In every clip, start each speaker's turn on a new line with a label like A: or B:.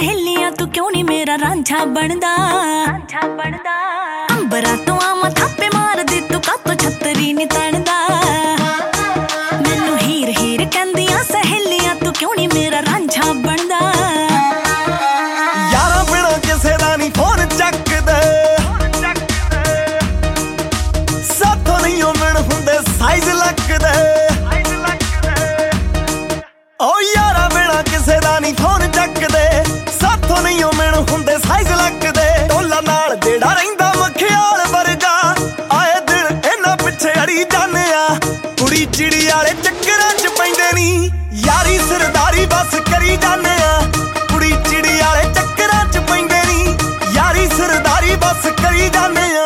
A: सहेलियां तू क्यों नहीं मेरा रांझा बनदा अंबरा तू आमा थापे मार दी तू कातो छतरी नी तणदा मैनू हीर हीर कहंदियां सहेलियां तू क्यों नहीं मेरा रांझा बनदा
B: यारा बिना किसे दा नहीं फोन चकदे साथों नहीं मिल हुंदे साइज लगदे ओ यारा बिना किसे दा नहीं फोन चकदे साथों नहीं मिल हुंदे साइज लगदे टोला नाल जेड़ा रहिंदा मखियाल वर्गा आए दिल इन्हां पिछे अड़ी जाने आ कुड़ी चिड़ी वाले चक्करां च पैंदे नी यारी सरदारी बस करी जाने आ कुड़ी चिड़ी वाले चक्करां च पैंदे नी यारी सरदारी बस करी जाने आ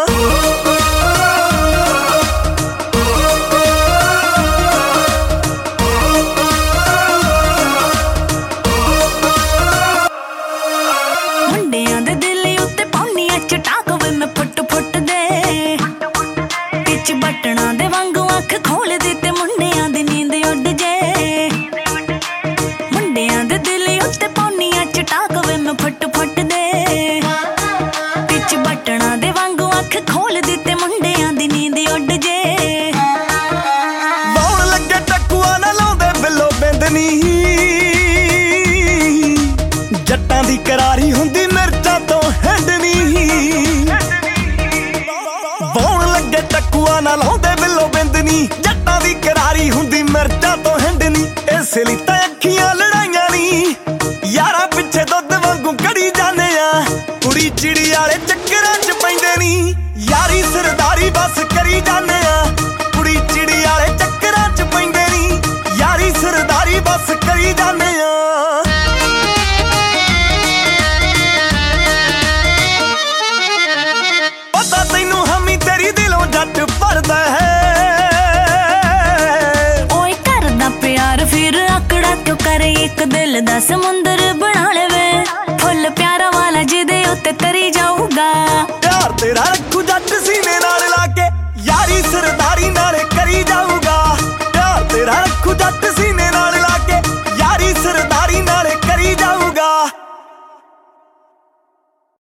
A: मुंडियां दे दिल उत्ते पाउनी चटाक वे मैं फुट फुट दे पिच बटना दे वांगू अख खोल दी ते मुंडियां दी नींद उड़ जे मुंडियां दे दिल उत्ते पाउनी चटाक वे मैं फुट फुट दे पिच बटना दे वांगू अख खोल दी ते मुंडियां दी नींद उड़ जे
B: बौण लगे टकुआ ना लाउंदे बिल्लो बिंदनी जट्टां दी करारी हुंदी मिर्चां तो हैंडनी बौण लगे टकुआ ना लाउंदे बिल्लो बिंदनी जट्टां दी करारी हुंदी मिर्चां तो हैंडनी इस लई तां अखियां लड़ाइयां नी यारा पिछे दुੱਧ वांगू कड़ी जाने आ कुड़ी चिड़ी वाले चक्करां च पैंदे नी यारी सरदारी बस करी जाने आ कुड़ी चिड़ी वाले चक्करां च पैंदे नी यारी सरदारी बस करी जाने आ पता तैनू हमी तेरी दिलों जट भरदा है
A: ओए करदा प्यार फिर आकड़ा क्यों करे एक दिल दा समुंदर बना लेवे फुल प्यारा वाला जिदे उत्ते तरी जाऊगा
B: प्यार तेरा रखू